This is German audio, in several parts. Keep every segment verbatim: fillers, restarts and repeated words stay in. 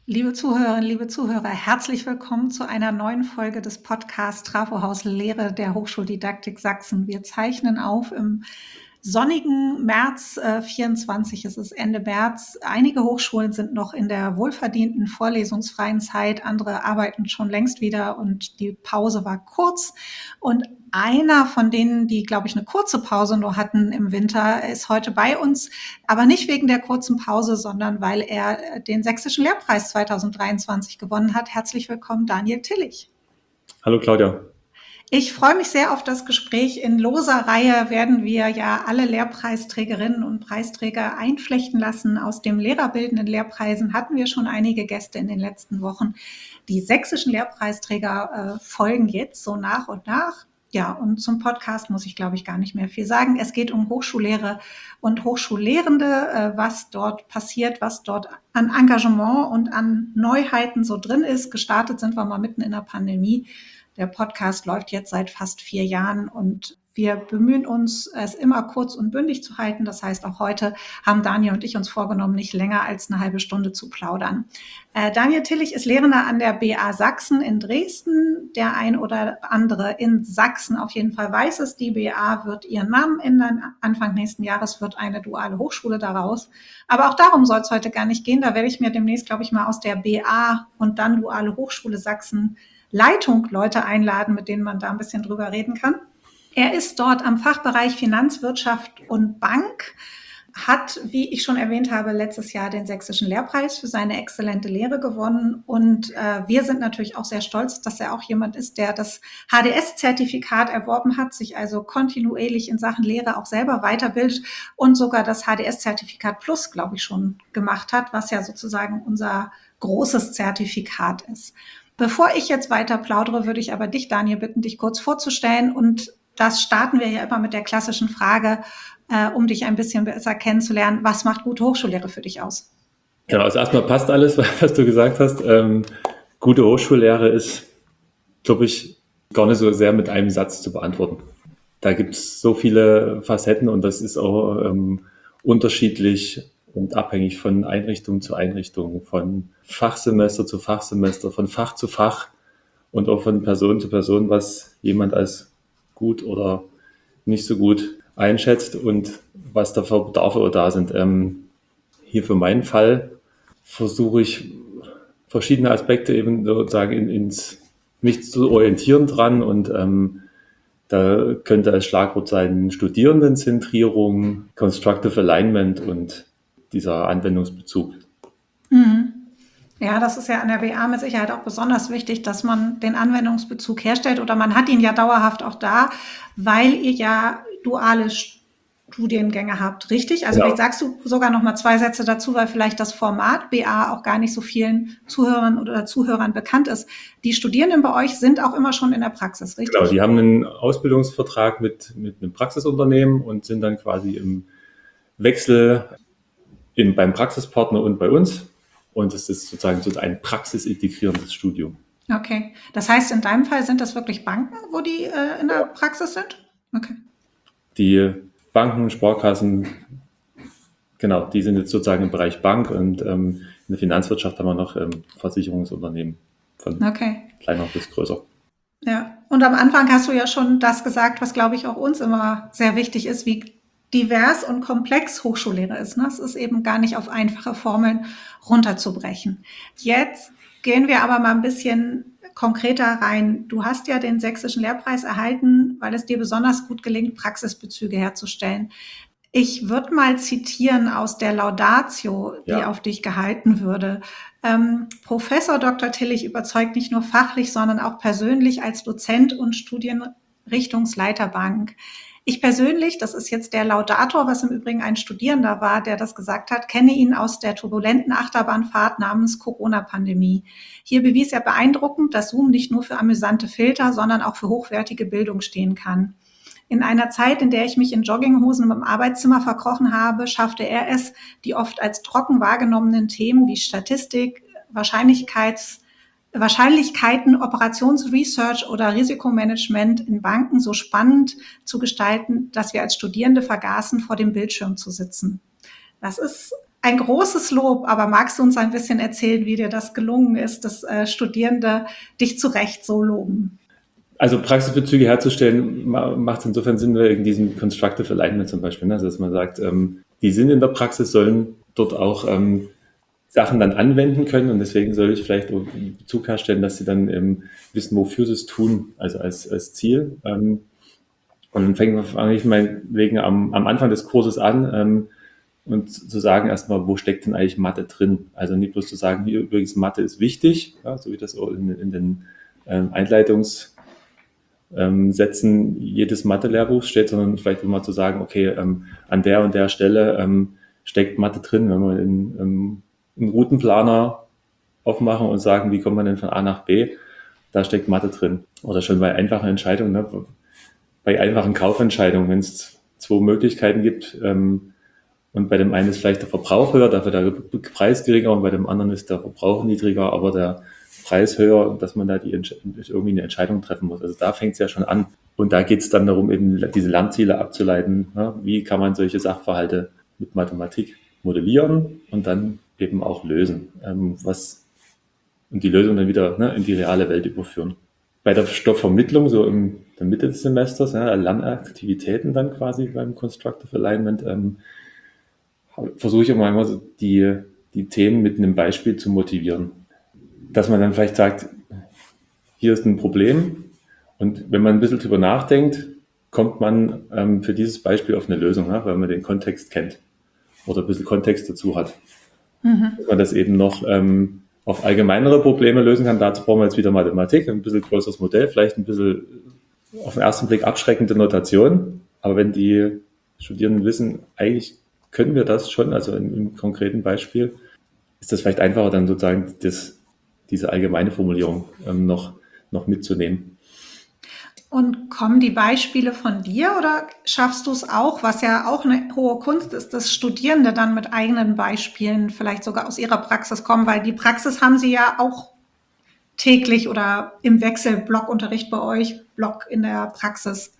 Liebe Zuhörerinnen, liebe Zuhörer, herzlich willkommen zu einer neuen Folge des Podcasts Trafohaus Lehre der Hochschuldidaktik Sachsen. Wir zeichnen auf im sonnigen März äh, vierundzwanzig. Es ist Ende März. Einige Hochschulen sind noch in der wohlverdienten vorlesungsfreien Zeit. Andere arbeiten schon längst wieder und die Pause war kurz. Und einer von denen, die, glaube ich, eine kurze Pause nur hatten im Winter, ist heute bei uns. Aber nicht wegen der kurzen Pause, sondern weil er den Sächsischen Lehrpreis zweitausenddreiundzwanzig gewonnen hat. Herzlich willkommen, Daniel Tillich. Hallo Claudia. Ich freue mich sehr auf das Gespräch. In loser Reihe werden wir ja alle Lehrpreisträgerinnen und Preisträger einflechten lassen. Aus dem lehrerbildenden Lehrpreisen hatten wir schon einige Gäste in den letzten Wochen. Die sächsischen Lehrpreisträger äh, folgen jetzt so nach und nach. Ja, und zum Podcast muss ich, glaube ich, gar nicht mehr viel sagen. Es geht um Hochschullehre und Hochschullehrende, äh, was dort passiert, was dort an Engagement und an Neuheiten so drin ist. Gestartet sind wir mal mitten in der Pandemie. Der Podcast läuft jetzt seit fast vier Jahren und wir bemühen uns, es immer kurz und bündig zu halten. Das heißt, auch heute haben Daniel und ich uns vorgenommen, nicht länger als eine halbe Stunde zu plaudern. Äh, Daniel Tillich ist Lehrender an der B A Sachsen in Dresden. Der ein oder andere in Sachsen auf jeden Fall weiß es. Die B A wird ihren Namen ändern. Anfang nächsten Jahres wird eine duale Hochschule daraus. Aber auch darum soll es heute gar nicht gehen. Da werde ich mir demnächst, glaube ich, mal aus der B A und dann Duale Hochschule Sachsen Leitung Leute einladen, mit denen man da ein bisschen drüber reden kann. Er ist dort am Fachbereich Finanzwirtschaft und Bank, hat, wie ich schon erwähnt habe, letztes Jahr den Sächsischen Lehrpreis für seine exzellente Lehre gewonnen. Und äh, wir sind natürlich auch sehr stolz, dass er auch jemand ist, der das H D S-Zertifikat erworben hat, sich also kontinuierlich in Sachen Lehre auch selber weiterbildet und sogar das H D S-Zertifikat Plus, glaube ich, schon gemacht hat, was ja sozusagen unser großes Zertifikat ist. Bevor ich jetzt weiter plaudere, würde ich aber dich, Daniel, bitten, dich kurz vorzustellen. Und das starten wir ja immer mit der klassischen Frage, äh, um dich ein bisschen besser kennenzulernen. Was macht gute Hochschullehre für dich aus? Genau, also erstmal passt alles, was du gesagt hast. Ähm, gute Hochschullehre ist, glaube ich, gar nicht so sehr mit einem Satz zu beantworten. Da gibt es so viele Facetten und das ist auch ähm, unterschiedlich und abhängig von Einrichtung zu Einrichtung, von Fachsemester zu Fachsemester, von Fach zu Fach und auch von Person zu Person, was jemand als gut oder nicht so gut einschätzt und was da für Bedarfe da sind. Ähm, hier für meinen Fall versuche ich verschiedene Aspekte eben sozusagen in, ins mich zu orientieren dran und ähm, da könnte als Schlagwort sein Studierendenzentrierung, Constructive Alignment und dieser Anwendungsbezug. Mhm. Ja, das ist ja an der B A mit Sicherheit auch besonders wichtig, dass man den Anwendungsbezug herstellt oder man hat ihn ja dauerhaft auch da, weil ihr ja duale Studiengänge habt, richtig? Also Genau. vielleicht sagst du sogar noch mal zwei Sätze dazu, weil vielleicht das Format B A auch gar nicht so vielen Zuhörern oder Zuhörern bekannt ist. Die Studierenden bei euch sind auch immer schon in der Praxis, richtig? Genau, die haben einen Ausbildungsvertrag mit, mit einem Praxisunternehmen und sind dann quasi im Wechsel in, beim Praxispartner und bei uns. Und es ist sozusagen so ein praxisintegrierendes Studium. Okay, das heißt, in deinem Fall sind das wirklich Banken, wo die äh, in der Praxis sind? Okay. Die Banken, Sparkassen, genau, die sind jetzt sozusagen im Bereich Bank und ähm, in der Finanzwirtschaft haben wir noch ähm, Versicherungsunternehmen von okay. kleiner bis größer. Ja, und am Anfang hast du ja schon das gesagt, was, glaube ich, auch uns immer sehr wichtig ist, wie divers und komplex Hochschullehre ist. Ne? Es ist eben gar nicht auf einfache Formeln runterzubrechen. Jetzt gehen wir aber mal ein bisschen konkreter rein. Du hast ja den Sächsischen Lehrpreis erhalten, weil es dir besonders gut gelingt, Praxisbezüge herzustellen. Ich würde mal zitieren aus der Laudatio, die Ja. auf dich gehalten würde. Ähm, Professor Doktor Tillich überzeugt nicht nur fachlich, sondern auch persönlich als Dozent und Studienrichtungsleiter Bank. Ich persönlich, das ist jetzt der Laudator, was im Übrigen ein Studierender war, der das gesagt hat, kenne ihn aus der turbulenten Achterbahnfahrt namens Corona-Pandemie. Hier bewies er beeindruckend, dass Zoom nicht nur für amüsante Filter, sondern auch für hochwertige Bildung stehen kann. In einer Zeit, in der ich mich in Jogginghosen im Arbeitszimmer verkrochen habe, schaffte er es, die oft als trocken wahrgenommenen Themen wie Statistik, Wahrscheinlichkeits, Wahrscheinlichkeiten, Operationsresearch oder Risikomanagement in Banken so spannend zu gestalten, dass wir als Studierende vergaßen, vor dem Bildschirm zu sitzen. Das ist ein großes Lob, aber magst du uns ein bisschen erzählen, wie dir das gelungen ist, dass äh, Studierende dich zu Recht so loben? Also Praxisbezüge herzustellen, ma- macht es insofern Sinn, wegen diesem Constructive Alignment zum Beispiel, ne? Also dass man sagt, ähm, die sind in der Praxis, sollen dort auch ähm, Sachen dann anwenden können und deswegen soll ich vielleicht auch einen Bezug herstellen, dass sie dann ähm, wissen, wofür sie es tun, also als, als Ziel. Ähm, und dann fängt man fange ich meinetwegen am, am Anfang des Kurses an ähm, und zu sagen erstmal, wo steckt denn eigentlich Mathe drin? Also nicht bloß zu sagen, hier übrigens Mathe ist wichtig, ja, so wie das auch in, in den ähm, Einleitungs ähm, Sätzen jedes Mathe-Lehrbuchs steht, sondern vielleicht immer zu sagen, okay, ähm, an der und der Stelle ähm, steckt Mathe drin, wenn wir in, ähm, einen Routenplaner aufmachen und sagen, wie kommt man denn von A nach B, da steckt Mathe drin. Oder schon bei einfachen Entscheidungen, ne? Bei einfachen Kaufentscheidungen, wenn es zwei Möglichkeiten gibt ähm, und bei dem einen ist vielleicht der Verbrauch höher, dafür der Preis geringer und bei dem anderen ist der Verbrauch niedriger, aber der Preis höher, dass man da die irgendwie eine Entscheidung treffen muss. Also da fängt es ja schon an. Und da geht es dann darum, eben diese Lernziele abzuleiten. Ne? Wie kann man solche Sachverhalte mit Mathematik modellieren und dann eben auch lösen, ähm, was und die Lösung dann wieder ne, in die reale Welt überführen. Bei der Stoffvermittlung, so in der Mitte des Semesters, ja, Lernaktivitäten dann quasi beim Constructive Alignment, ähm, versuche ich immer, immer so die, die Themen mit einem Beispiel zu motivieren. Dass man dann vielleicht sagt, hier ist ein Problem und wenn man ein bisschen drüber nachdenkt, kommt man ähm, für dieses Beispiel auf eine Lösung, ne, weil man den Kontext kennt oder ein bisschen Kontext dazu hat. Mhm. Dass man das eben noch ähm, auf allgemeinere Probleme lösen kann. Dazu brauchen wir jetzt wieder Mathematik, ein bisschen größeres Modell, vielleicht ein bisschen auf den ersten Blick abschreckende Notation. Aber wenn die Studierenden wissen, eigentlich können wir das schon, also im, im konkreten Beispiel, ist das vielleicht einfacher, dann sozusagen das, diese allgemeine Formulierung ähm, noch, noch mitzunehmen. Und kommen die Beispiele von dir oder schaffst du es auch, was ja auch eine hohe Kunst ist, dass Studierende dann mit eigenen Beispielen vielleicht sogar aus ihrer Praxis kommen, weil die Praxis haben sie ja auch täglich oder im Wechsel Blockunterricht bei euch, Block in der Praxis?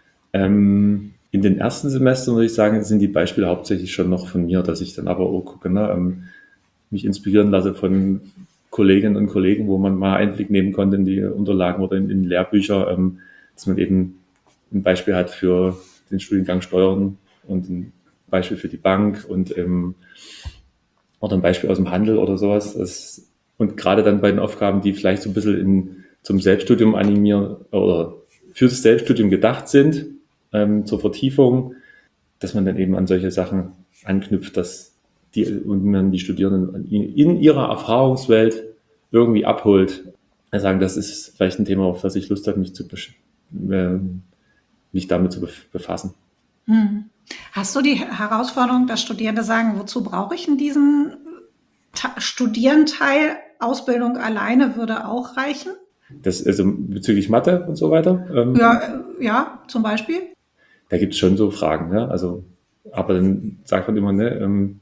Ähm, in den ersten Semestern würde ich sagen, sind die Beispiele hauptsächlich schon noch von mir, dass ich dann aber auch gucke, ne, ähm, mich inspirieren lasse von Kolleginnen und Kollegen, wo man mal Einblick nehmen konnte in die Unterlagen oder in, in Lehrbücher, ähm, dass man eben ein Beispiel hat für den Studiengang Steuern und ein Beispiel für die Bank und ähm, oder ein Beispiel aus dem Handel oder sowas. Das, und gerade dann bei den Aufgaben, die vielleicht so ein bisschen in, zum Selbststudium animieren oder für das Selbststudium gedacht sind, ähm, zur Vertiefung, dass man dann eben an solche Sachen anknüpft, dass die, und man die Studierenden in, in ihrer Erfahrungswelt irgendwie abholt. Wir sagen, das ist vielleicht ein Thema, auf das ich Lust habe, mich zu äh, mich damit zu befassen. Hm. Hast du die Herausforderung, dass Studierende sagen, wozu brauche ich denn diesen Ta- Studierenteil? Ausbildung alleine würde auch reichen? Das also bezüglich Mathe und so weiter. Ähm, Ja, äh, ja, zum Beispiel. Da gibt es schon so Fragen, ne? Also, aber dann sagt man immer, ne, ähm,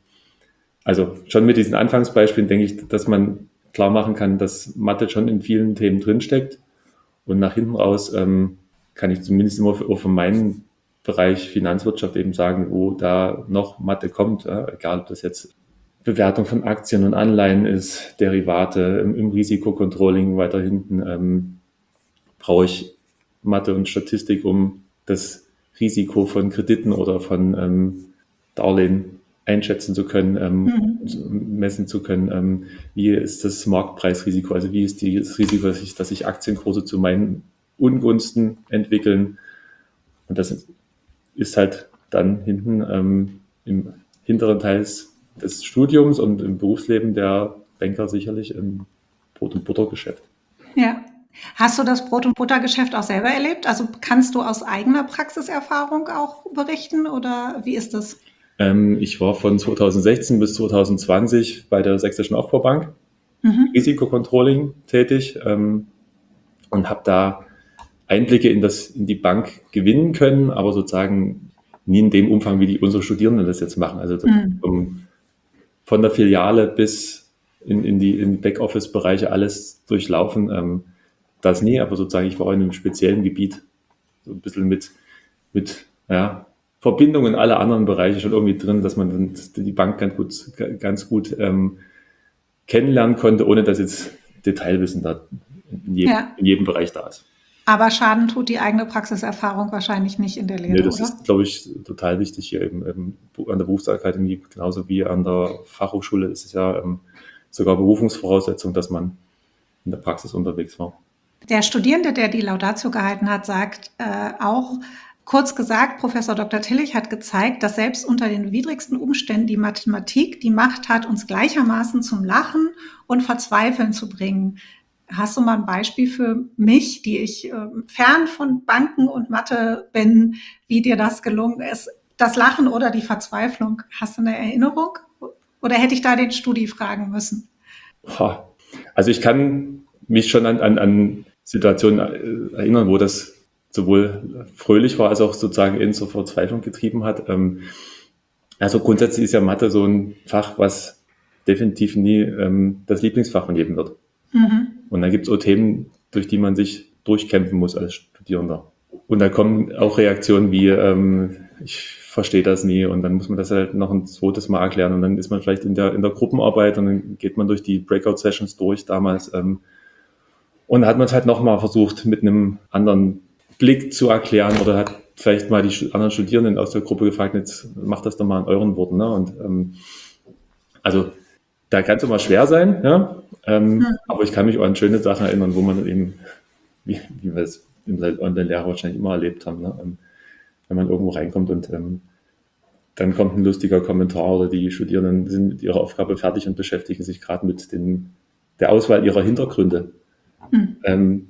also schon mit diesen Anfangsbeispielen denke ich, dass man klar machen kann, dass Mathe schon in vielen Themen drinsteckt. Und nach hinten raus ähm, kann ich zumindest immer für, auch für meinen Bereich Finanzwirtschaft eben sagen, wo da noch Mathe kommt, ja? Egal ob das jetzt Bewertung von Aktien und Anleihen ist, Derivate, im, im Risikocontrolling weiter hinten ähm, brauche ich Mathe und Statistik, um das Risiko von Krediten oder von ähm, Darlehen einschätzen zu können, ähm, mhm. messen zu können, ähm, wie ist das Marktpreisrisiko, also wie ist die, das Risiko, dass sich dass sich Aktienkurse zu meinen Ungunsten entwickeln. Und das ist halt dann hinten ähm, im hinteren Teil des, des Studiums und im Berufsleben der Banker sicherlich im Brot- und Buttergeschäft. Ja. Hast du das Brot- und Buttergeschäft auch selber erlebt? Also kannst du aus eigener Praxiserfahrung auch berichten oder wie ist das? Ähm, ich war von zweitausendsechzehn bis zweitausendzwanzig bei der Sächsischen Aufbaubank, mhm. Risikocontrolling tätig ähm, und habe da Einblicke in, das, in die Bank gewinnen können, aber sozusagen nie in dem Umfang, wie die unsere Studierenden das jetzt machen. Also mhm. um, von der Filiale bis in, in die in Backoffice-Bereiche alles durchlaufen. Ähm, das nie, aber sozusagen ich war in einem speziellen Gebiet so ein bisschen mit, mit ja, Verbindungen in alle anderen Bereiche schon irgendwie drin, dass man dann die Bank ganz gut, ganz gut ähm, kennenlernen konnte, ohne dass jetzt Detailwissen da in jedem, Ja. in jedem Bereich da ist. Aber Schaden tut die eigene Praxiserfahrung wahrscheinlich nicht in der Lehre, Nee, das oder? ist, glaube ich, total wichtig hier eben, eben an der Berufsakademie, genauso wie an der Fachhochschule ist es ja ähm, sogar Berufungsvoraussetzung, dass man in der Praxis unterwegs war. Der Studierende, der die Laudatio gehalten hat, sagt äh, auch, kurz gesagt, Professor Doktor Tillich hat gezeigt, dass selbst unter den widrigsten Umständen die Mathematik die Macht hat, uns gleichermaßen zum Lachen und Verzweifeln zu bringen. Hast du mal ein Beispiel für mich, die ich äh, fern von Banken und Mathe bin, wie dir das gelungen ist? Das Lachen oder die Verzweiflung? Hast du eine Erinnerung? Oder hätte ich da den Studi fragen müssen? Also ich kann mich schon an, an, an Situationen erinnern, wo das sowohl fröhlich war, als auch sozusagen in zur Verzweiflung getrieben hat. Also grundsätzlich ist ja Mathe so ein Fach, was definitiv nie ähm, das Lieblingsfach von jedem wird. Mhm. Und dann gibt es auch Themen, durch die man sich durchkämpfen muss als Studierender. Und da kommen auch Reaktionen wie, ähm, ich verstehe das nie, und dann muss man das halt noch ein zweites Mal erklären, und dann ist man vielleicht in der, in der Gruppenarbeit und dann geht man durch die Breakout-Sessions durch damals ähm, und hat man es halt nochmal versucht, mit einem anderen Blick zu erklären, oder hat vielleicht mal die anderen Studierenden aus der Gruppe gefragt, jetzt macht das doch mal in euren Worten. Ne? Und ähm, also da kann es immer schwer sein, ja? ähm, mhm. aber ich kann mich auch an schöne Sachen erinnern, wo man eben, wie, wie wir es in der Online-Lehre wahrscheinlich immer erlebt haben, ne? ähm, wenn man irgendwo reinkommt und ähm, dann kommt ein lustiger Kommentar, oder die Studierenden sind mit ihrer Aufgabe fertig und beschäftigen sich gerade mit den, der Auswahl ihrer Hintergründe mhm. ähm,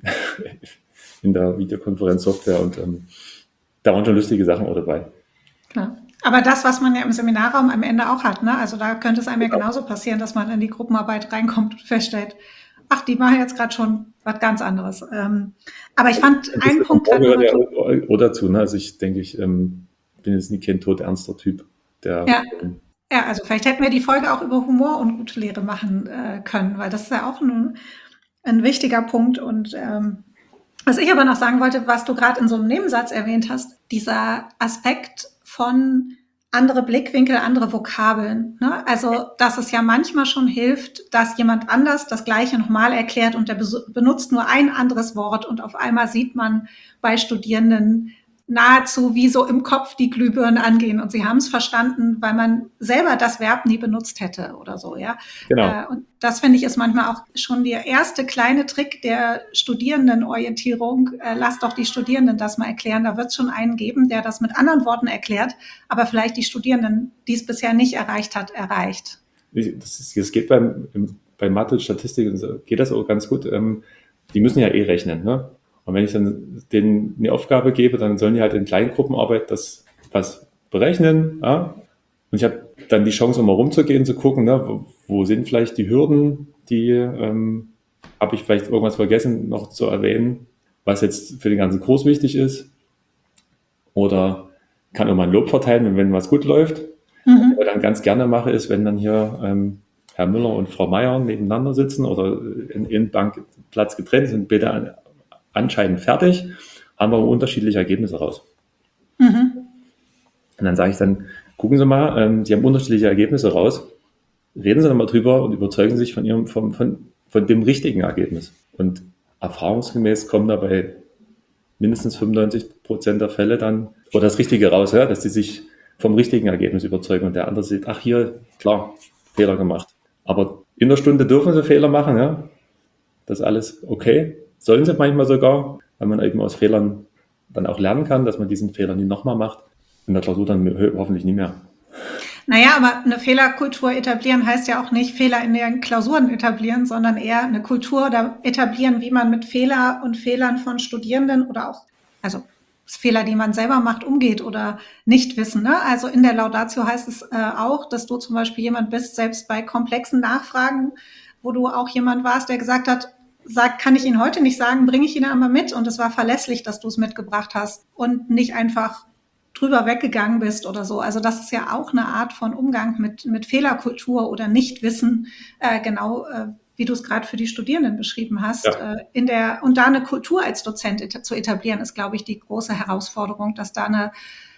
in der Videokonferenzsoftware, und ähm, da waren schon lustige Sachen auch dabei. Klar. Aber das, was man ja im Seminarraum am Ende auch hat, ne? Also da könnte es einem ja genauso passieren, dass man in die Gruppenarbeit reinkommt und feststellt, ach, die machen jetzt gerade schon was ganz anderes. Ähm, aber ich fand das einen Punkt gerade gehört ja auch dazu, ne? Also ich denke, ich ähm, bin jetzt nie kein todernster Typ. Der, ja. ähm, ja, also vielleicht hätten wir die Folge auch über Humor und gute Lehre machen äh, können, weil das ist ja auch ein, ein wichtiger Punkt. Und ähm, was ich aber noch sagen wollte, was du gerade in so einem Nebensatz erwähnt hast, dieser Aspekt von andere Blickwinkel, andere Vokabeln. Ne? Also, dass es ja manchmal schon hilft, dass jemand anders das Gleiche nochmal erklärt und der benutzt nur ein anderes Wort, und auf einmal sieht man bei Studierenden nahezu wie so im Kopf die Glühbirnen angehen, und sie haben es verstanden, weil man selber das Verb nie benutzt hätte oder so, ja. Genau. Äh, und das, finde ich, ist manchmal auch schon der erste kleine Trick der Studierendenorientierung. Äh, lass doch die Studierenden das mal erklären. Da wird es schon einen geben, der das mit anderen Worten erklärt, aber vielleicht die Studierenden, die es bisher nicht erreicht hat, erreicht. Das, ist, das geht beim, bei Mathe, Statistik, geht das auch ganz gut. Ähm, die müssen ja eh rechnen, ne? Und wenn ich dann denen eine Aufgabe gebe, dann sollen die halt in Kleingruppenarbeit das was berechnen. Ja? Und ich habe dann die Chance, um mal rumzugehen, zu gucken, ne, wo, wo sind vielleicht die Hürden, die ähm, habe ich vielleicht irgendwas vergessen noch zu erwähnen, was jetzt für den ganzen Kurs wichtig ist. Oder kann auch mal ein Lob verteilen, wenn, wenn was gut läuft. Mhm. Was ich dann ganz gerne mache, ist, wenn dann hier ähm, Herr Müller und Frau Meier nebeneinander sitzen oder in ihren Bankplatz getrennt sind, bitte an, anscheinend fertig, haben wir unterschiedliche Ergebnisse raus. Mhm. Und dann sage ich dann, gucken Sie mal, ähm, Sie haben unterschiedliche Ergebnisse raus, reden Sie dann mal drüber und überzeugen Sie sich von, Ihrem, von, von, von dem richtigen Ergebnis. Und erfahrungsgemäß kommen dabei mindestens fünfundneunzig Prozent der Fälle dann, oder das Richtige raus, ja, dass Sie sich vom richtigen Ergebnis überzeugen, und der andere sieht, ach hier, klar, Fehler gemacht. Aber in der Stunde dürfen Sie Fehler machen, ja, das ist alles okay. Sollen sie manchmal sogar, weil man eben aus Fehlern dann auch lernen kann, dass man diesen Fehler nie nochmal macht. In der Klausur dann hoffentlich nie mehr. Naja, aber eine Fehlerkultur etablieren heißt ja auch nicht Fehler in den Klausuren etablieren, sondern eher eine Kultur oder etablieren, wie man mit Fehler und Fehlern von Studierenden oder auch, also Fehler, die man selber macht, umgeht oder nicht wissen. Ne? Also in der Laudatio heißt es äh, auch, dass du zum Beispiel jemand bist, selbst bei komplexen Nachfragen, wo du auch jemand warst, der gesagt hat, sagt, kann ich Ihnen heute nicht sagen, bringe ich Ihnen aber mit, und es war verlässlich, dass du es mitgebracht hast und nicht einfach drüber weggegangen bist oder so. Also das ist ja auch eine Art von Umgang mit, mit Fehlerkultur oder Nichtwissen, äh, genau äh, wie du es gerade für die Studierenden beschrieben hast. Ja. Äh, in der, und da eine Kultur als Dozent et- zu etablieren, ist, glaube ich, die große Herausforderung, dass da eine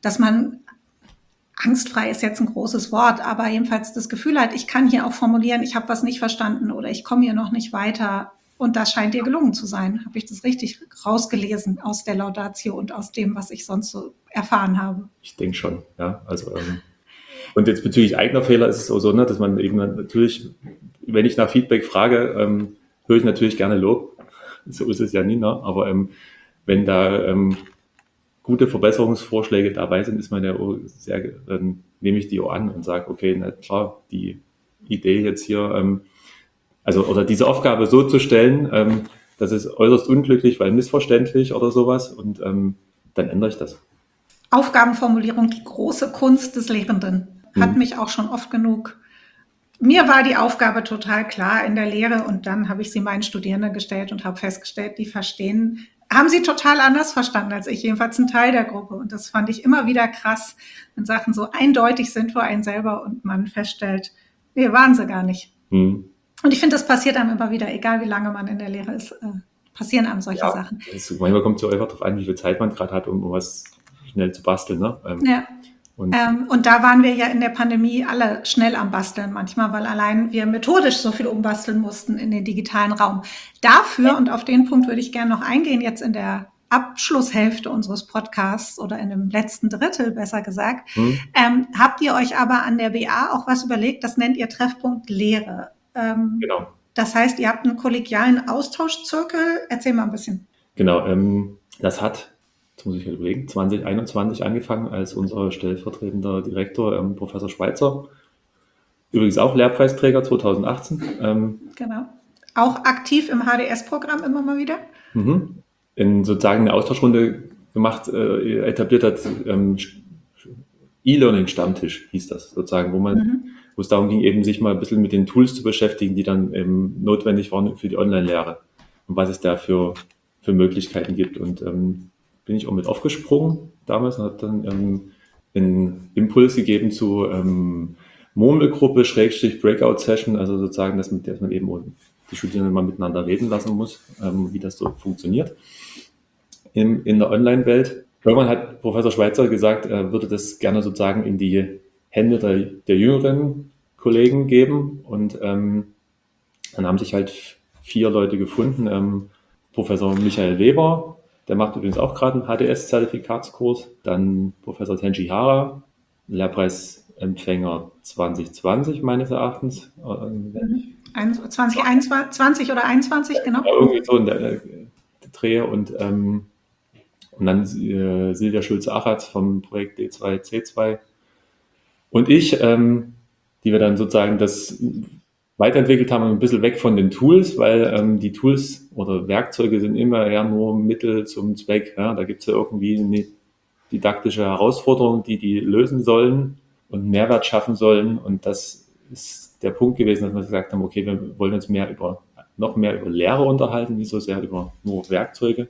dass man, angstfrei ist jetzt ein großes Wort, aber jedenfalls das Gefühl hat, ich kann hier auch formulieren, ich habe was nicht verstanden oder ich komme hier noch nicht weiter. Und das scheint dir gelungen zu sein. Habe ich das richtig rausgelesen aus der Laudatio und aus dem, was ich sonst so erfahren habe? Ich denke schon, ja. Also, ähm, und jetzt bezüglich eigener Fehler ist es auch so, ne, dass man eben natürlich, wenn ich nach Feedback frage, ähm, höre ich natürlich gerne Lob. So ist es ja nie, ne? Aber ähm, wenn da ähm, gute Verbesserungsvorschläge dabei sind, ist man ja auch sehr, dann nehme ich die auch an und sage, okay, na klar, die Idee jetzt hier, ähm, also oder diese Aufgabe so zu stellen, ähm, das ist äußerst unglücklich, weil missverständlich oder sowas und ähm, dann ändere ich das. Aufgabenformulierung, die große Kunst des Lehrenden, hat Hm. mich auch schon oft genug. Mir war die Aufgabe total klar in der Lehre und dann habe ich sie meinen Studierenden gestellt und habe festgestellt, die verstehen, haben sie total anders verstanden als ich, jedenfalls ein Teil der Gruppe. Und das fand ich immer wieder krass, wenn Sachen so eindeutig sind für einen selber und man feststellt, nee, waren sie gar nicht. Hm. Und ich finde, das passiert einem immer wieder, egal wie lange man in der Lehre ist, äh, passieren einem solche Ja, Sachen. es, manchmal kommt es ja einfach darauf an, wie viel Zeit man gerade hat, um, um was schnell zu basteln. Ne? Ähm, Ja. und Ähm, und da waren wir ja in der Pandemie alle schnell am Basteln manchmal, weil allein wir methodisch so viel umbasteln mussten in den digitalen Raum. Dafür, und auf den Punkt würde ich gerne noch eingehen, jetzt in der Abschlusshälfte unseres Podcasts oder in dem letzten Drittel, besser gesagt, hm, ähm, habt ihr euch aber an der B A auch was überlegt, das nennt ihr Treffpunkt Lehre. Ähm, genau, das heißt, ihr habt einen kollegialen Austauschzirkel. Erzähl mal ein bisschen. genau. Ähm, das hat, jetzt muss ich mal überlegen, zwanzig einundzwanzig angefangen, als unser stellvertretender Direktor, ähm, Professor Schweitzer, übrigens auch Lehrpreisträger zwanzig achtzehn, ähm, Genau. Auch aktiv im H D S-Programm immer mal wieder. mhm, in sozusagen eine Austauschrunde gemacht, äh, etabliert hat, ähm, E-Learning-Stammtisch hieß das sozusagen, wo man, Mhm. wo es darum ging, eben sich mal ein bisschen mit den Tools zu beschäftigen, die dann eben notwendig waren für die Online-Lehre und was es da für, für Möglichkeiten gibt. Und ähm, bin ich auch mit aufgesprungen damals und habe dann ähm, einen Impuls gegeben zu ähm, Murmelgruppe, Schrägstrich Breakout-Session, also sozusagen, dass man, dass man eben die Studierenden mal miteinander reden lassen muss, ähm, wie das so funktioniert in, in der Online-Welt. Irgendwann hat Professor Schweitzer gesagt, er würde das gerne sozusagen in die Hände der, der jüngeren Kollegen geben. Und ähm, dann haben sich halt vier Leute gefunden. Ähm, Professor Michael Weber, der macht übrigens auch gerade einen H D S-Zertifikatskurs. Dann Professor Tenji Hara, Lehrpreisempfänger zwanzig zwanzig meines Erachtens. Ähm, zwanzig einundzwanzig oder einundzwanzig, genau. irgendwie so in der, der Dreh. Und ähm, Und dann äh, Silvia Schulze-Achatz vom Projekt D zwei C zwei und ich, ähm, die wir dann sozusagen das weiterentwickelt haben, ein bisschen weg von den Tools, weil ähm, die Tools oder Werkzeuge sind immer ja nur Mittel zum Zweck. Ja? Da gibt es ja irgendwie eine didaktische Herausforderung, die die lösen sollen und Mehrwert schaffen sollen. Und das ist der Punkt gewesen, dass wir gesagt haben, okay, wir wollen uns mehr über, noch mehr über Lehre unterhalten, nicht so sehr über nur Werkzeuge,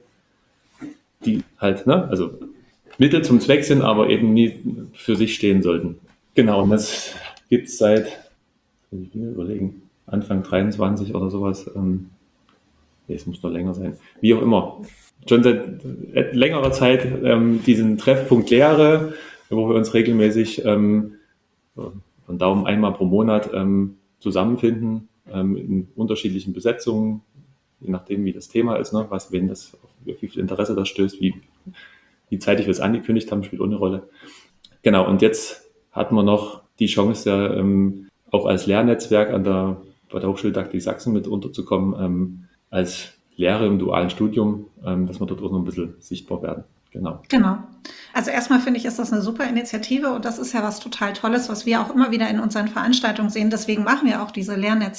die halt, ne, also Mittel zum Zweck sind, aber eben nie für sich stehen sollten. Genau, und das gibt es seit, muss ich mir überlegen, Anfang dreiundzwanzig oder sowas. Ähm, nee, es muss noch länger sein. Wie auch immer. Schon seit längerer Zeit ähm, diesen Treffpunkt Lehre, wo wir uns regelmäßig ähm, von Daumen einmal pro Monat ähm, zusammenfinden, ähm, in unterschiedlichen Besetzungen, je nachdem, wie das Thema ist, ne, was, wenn das, wie viel Interesse das stößt, wie, wie zeitig wir es angekündigt haben, spielt auch eine Rolle. Genau, und jetzt hatten wir noch die Chance, ja, ähm, auch als Lehrnetzwerk an der, bei der Hochschule Didaktik Sachsen mit unterzukommen, ähm, als Lehre im dualen Studium, ähm, dass wir dort auch noch ein bisschen sichtbar werden. Genau. Genau. Also erstmal finde ich, ist das eine super Initiative und das ist ja was total Tolles, was wir auch immer wieder in unseren Veranstaltungen sehen. Deswegen machen wir auch diese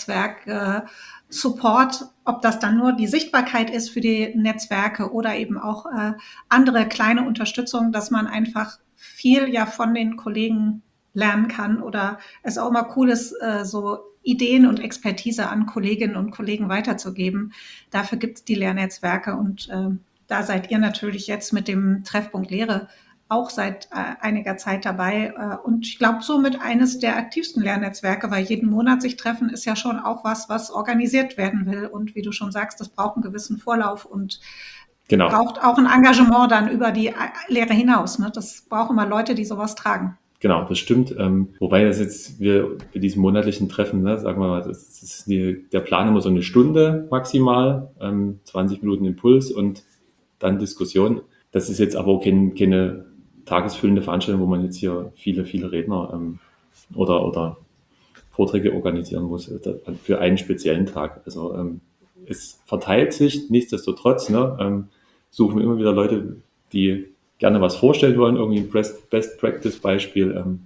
Lehrnetzwerk-Support, äh, ob das dann nur die Sichtbarkeit ist für die Netzwerke oder eben auch äh, andere kleine Unterstützung, dass man einfach viel ja von den Kollegen lernen kann oder es auch mal cool ist, äh, so Ideen und Expertise an Kolleginnen und Kollegen weiterzugeben. Dafür gibt es die Lehrnetzwerke und äh, da seid ihr natürlich jetzt mit dem Treffpunkt Lehre auch seit äh, einiger Zeit dabei. Äh, und ich glaube, somit eines der aktivsten Lernnetzwerke, weil jeden Monat sich treffen, ist ja schon auch was, was organisiert werden will. Und wie du schon sagst, das braucht einen gewissen Vorlauf und Genau. Braucht auch ein Engagement dann über die Lehre hinaus. Ne? Das brauchen immer Leute, die sowas tragen. Genau, das stimmt. Ähm, wobei das jetzt wir bei diesem monatlichen Treffen, ne, sagen wir mal, das ist die, der Plan immer so eine Stunde maximal, ähm, zwanzig Minuten Impuls und dann Diskussion. Das ist jetzt aber auch kein, keine tagesfüllende Veranstaltung, wo man jetzt hier viele, viele Redner ähm, oder, oder Vorträge organisieren muss äh, für einen speziellen Tag. Also ähm, es verteilt sich, nichtsdestotrotz ne, ähm, suchen wir immer wieder Leute, die gerne was vorstellen wollen, irgendwie ein Best-Practice-Beispiel. Ähm.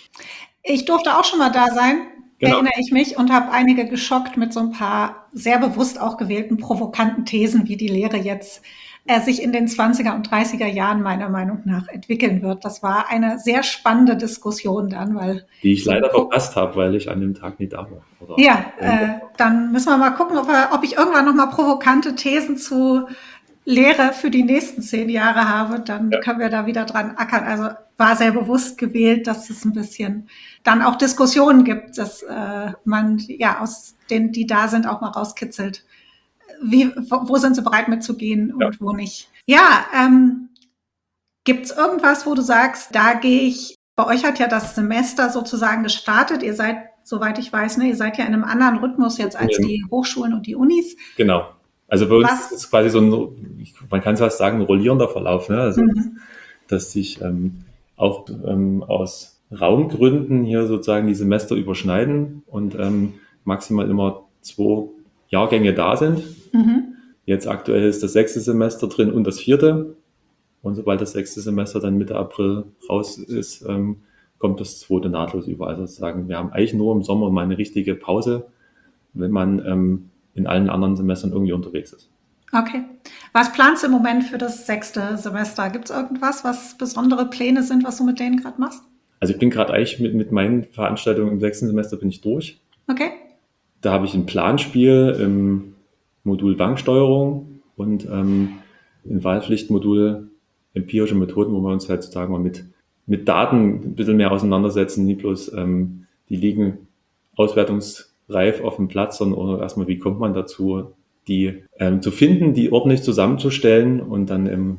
Ich durfte auch schon mal da sein, Genau. erinnere ich mich, und habe einige geschockt mit so ein paar sehr bewusst auch gewählten provokanten Thesen, wie die Lehre jetzt äh, sich in den zwanziger und dreißiger Jahren meiner Meinung nach entwickeln wird. Das war eine sehr spannende Diskussion dann, weil die ich so leider verpasst habe, weil ich an dem Tag nicht da war. Oder ja, äh, dann müssen wir mal gucken, ob, wir, ob ich irgendwann noch mal provokante Thesen zu Lehre für die nächsten zehn Jahre habe, dann ja. können wir da wieder dran ackern. Also war sehr bewusst gewählt, dass es ein bisschen dann auch Diskussionen gibt, dass äh, man ja aus denen, die da sind, auch mal rauskitzelt. Wie, wo, wo sind sie bereit mitzugehen und ja. wo nicht? Ja, ähm, gibt es irgendwas, wo du sagst, da gehe ich, bei euch hat ja das Semester sozusagen gestartet, ihr seid, soweit ich weiß, ne, ihr seid ja in einem anderen Rhythmus jetzt als ja. die Hochschulen und die Unis. Genau. Also bei uns was? ist es quasi so ein, man kann es fast sagen, ein rollierender Verlauf, ne? Also, mhm. dass sich ähm, auch ähm, aus Raumgründen hier sozusagen die Semester überschneiden und ähm, maximal immer zwei Jahrgänge da sind. Mhm. Jetzt aktuell ist das sechste Semester drin und das vierte. Und sobald das sechste Semester dann Mitte April raus ist, ähm, kommt das zweite nahtlos über. Also sozusagen, wir haben eigentlich nur im Sommer mal eine richtige Pause, wenn man ähm, in allen anderen Semestern irgendwie unterwegs ist. Okay. Was planst du im Moment für das sechste Semester? Gibt es irgendwas, was besondere Pläne sind, was du mit denen gerade machst? Also ich bin gerade eigentlich mit, mit meinen Veranstaltungen im sechsten Semester bin ich durch. Okay. Da habe ich ein Planspiel im Modul Banksteuerung und ähm, ein Wahlpflichtmodul empirische Methoden, wo wir uns halt sozusagen mal mit, mit Daten ein bisschen mehr auseinandersetzen, nicht bloß ähm, die liegen auswertungsreif auf dem Platz, sondern erstmal, wie kommt man dazu, die ähm, zu finden, die ordentlich zusammenzustellen und dann ähm,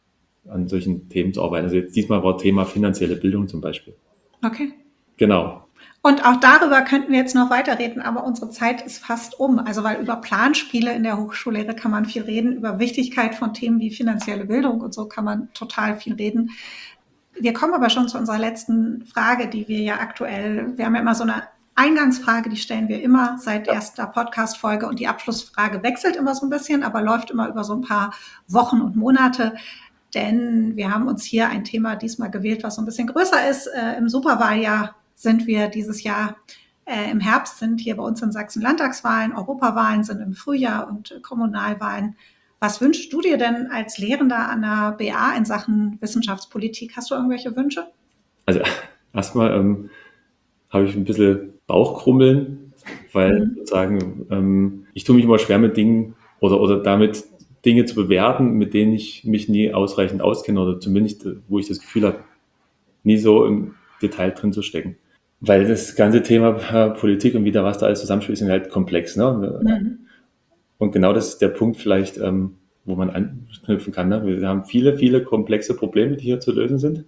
an solchen Themen zu arbeiten. Also jetzt diesmal war Thema finanzielle Bildung zum Beispiel. Okay. Genau. Und auch darüber könnten wir jetzt noch weiterreden, aber unsere Zeit ist fast um. Also weil über Planspiele in der Hochschullehre kann man viel reden, über Wichtigkeit von Themen wie finanzielle Bildung und so kann man total viel reden. Wir kommen aber schon zu unserer letzten Frage, die wir ja aktuell, wir haben ja immer so eine Eingangsfrage, die stellen wir immer seit erster Podcast-Folge und die Abschlussfrage wechselt immer so ein bisschen, aber läuft immer über so ein paar Wochen und Monate. Denn wir haben uns hier ein Thema diesmal gewählt, was so ein bisschen größer ist. Äh, Im Superwahljahr sind wir dieses Jahr, äh, im Herbst sind hier bei uns in Sachsen Landtagswahlen, Europawahlen sind im Frühjahr und Kommunalwahlen. Was wünschst du dir denn als Lehrender an der B A in Sachen Wissenschaftspolitik? Hast du irgendwelche Wünsche? Also erstmal ähm, habe ich ein bisschen Bauchkrummeln, weil mhm. sozusagen ähm, ich tue mich immer schwer mit Dingen oder, oder damit Dinge zu bewerten, mit denen ich mich nie ausreichend auskenne oder zumindest, wo ich das Gefühl habe, nie so im Detail drin zu stecken. Weil das ganze Thema äh, Politik und wie da was da alles zusammenspielt, ist halt komplex. Ne? Mhm. Und genau das ist der Punkt vielleicht, ähm, wo man anknüpfen kann. Ne? Wir haben viele, viele komplexe Probleme, die hier zu lösen sind.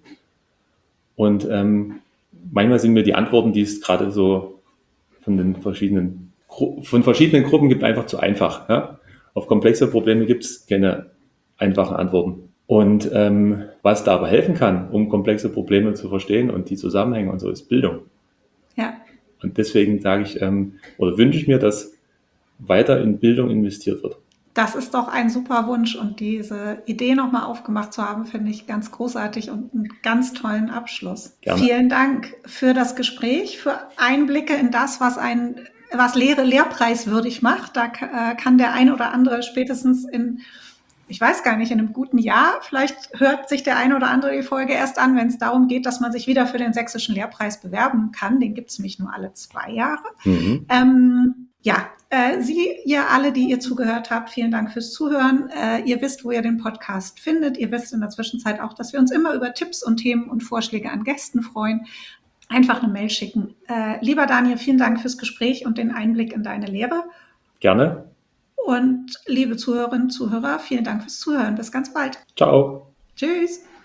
Und ähm, manchmal sind mir die Antworten, die es gerade so von den verschiedenen, von verschiedenen Gruppen gibt, einfach zu einfach. Ja? Auf komplexe Probleme gibt es keine einfachen Antworten. Und ähm, was da aber helfen kann, um komplexe Probleme zu verstehen und die Zusammenhänge und so, ist Bildung. Ja. Und deswegen sage ich, ähm, oder wünsche ich mir, dass weiter in Bildung investiert wird. Das ist doch ein super Wunsch und diese Idee nochmal aufgemacht zu haben, finde ich ganz großartig und einen ganz tollen Abschluss. Gerne. Vielen Dank für das Gespräch, für Einblicke in das, was ein was Lehre lehrpreiswürdig macht. Da äh, kann der ein oder andere spätestens in, ich weiß gar nicht, in einem guten Jahr, vielleicht hört sich der eine oder andere die Folge erst an, wenn es darum geht, dass man sich wieder für den Sächsischen Lehrpreis bewerben kann. Den gibt es nämlich nur alle zwei Jahre. Mhm. Ähm, ja, äh, Sie, ihr alle, die ihr zugehört habt, vielen Dank fürs Zuhören. Äh, ihr wisst, wo ihr den Podcast findet. Ihr wisst in der Zwischenzeit auch, dass wir uns immer über Tipps und Themen und Vorschläge an Gästen freuen. Einfach eine Mail schicken. Äh, lieber Daniel, vielen Dank fürs Gespräch und den Einblick in deine Lehre. Gerne. Und liebe Zuhörerinnen und Zuhörer, vielen Dank fürs Zuhören. Bis ganz bald. Ciao. Tschüss.